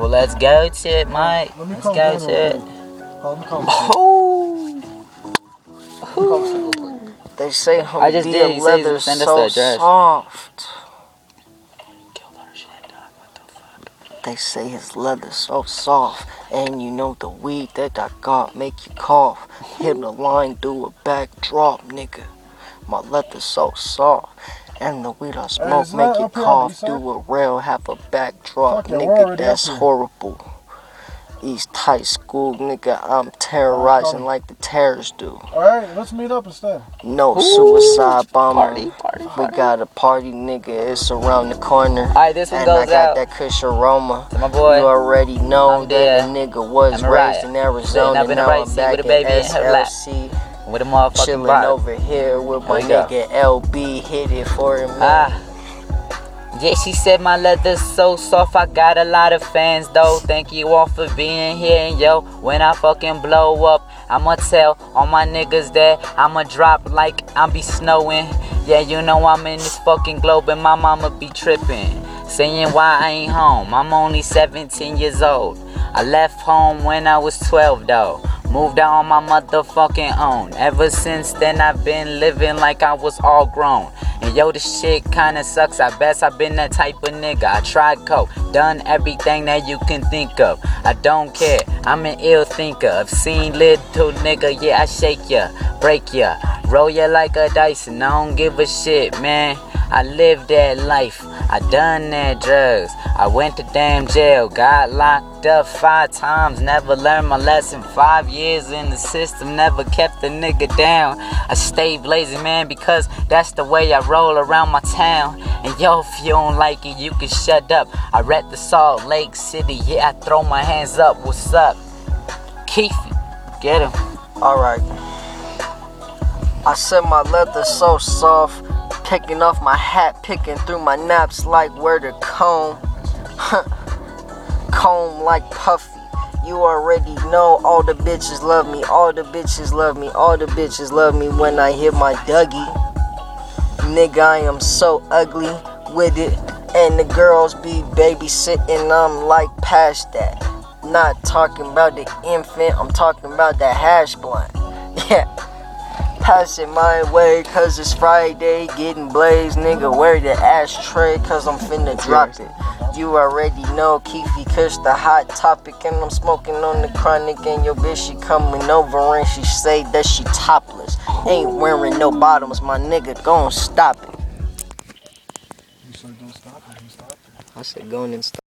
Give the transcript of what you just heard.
Well, let's go to it, Mike. Let's go to it. They say I just did. He said he's gonna send us the address. Soft. They say his leather so soft, and you know the weed that I got make you cough. Hit the line, do a backdrop, nigga. My leather so soft, and the weed I smoke make you cough. Do a rail, have a backdrop, nigga. That's horrible. East High School, nigga, I'm terrorizing like the terrorists do. Alright, let's meet up instead. No suicide bombing. Party. We got a party, nigga, it's around the corner. Alright, this one and goes I got out that Kush aroma. to my boy. You already know I'm that the nigga was raised in Arizona. Up in the Now right I'm seat back with a baby in in her lap. SLC. With a motherfucking Chilling vibe. over here with my we go. nigga LB. Hit it for him. Yeah, she said my leather's so soft. I got a lot of fans though. Thank you all for being here. And yo, when I fucking blow up, I'ma tell all my niggas that I'ma drop like I'm be snowing. Yeah, you know I'm in this fucking globe and my mama be tripping, saying why I ain't home. I'm only 17 years old. I left home when I was 12 though. Moved out on my motherfucking own. Ever since then I've been living like I was all grown. And yo, this shit kinda sucks. I bet I've been that type of nigga. I tried coke, done everything that you can think of. I don't care, I'm an ill thinker. I've seen little nigga, yeah, I shake ya, break ya, roll ya like a dice, and I don't give a shit, man. I lived that life, I done that drugs. I went to damn jail, got locked up 5 times, never learned my lesson. 5 years in the system, never kept the nigga down. I stay blazing, man, because that's the way I roll around my town. And yo, if you don't like it, you can shut up. I rep the Salt Lake City, yeah, I throw my hands up. What's up? Keefy, get him. Alright. I said my leather so soft. Taking off my hat, picking through my naps like where to comb. Comb like Puffy. You already know all the bitches love me. All the bitches love me. All the bitches love me when I hit my Dougie. Nigga, I am so ugly with it. And the girls be babysitting, I'm like past that. Not talking about the infant, I'm talking about the hash blunt. Yeah. Pass it my way, cause it's Friday, getting blazed, nigga, wear the ashtray, cause I'm finna drop it. You already know, Keefy Kush, the hot topic, and I'm smoking on the chronic, and your bitch, she coming over, and she say that she topless. Ain't wearing no bottoms, my nigga, gon' stop it. You said don't stop it, you stopped it. I said go and stop.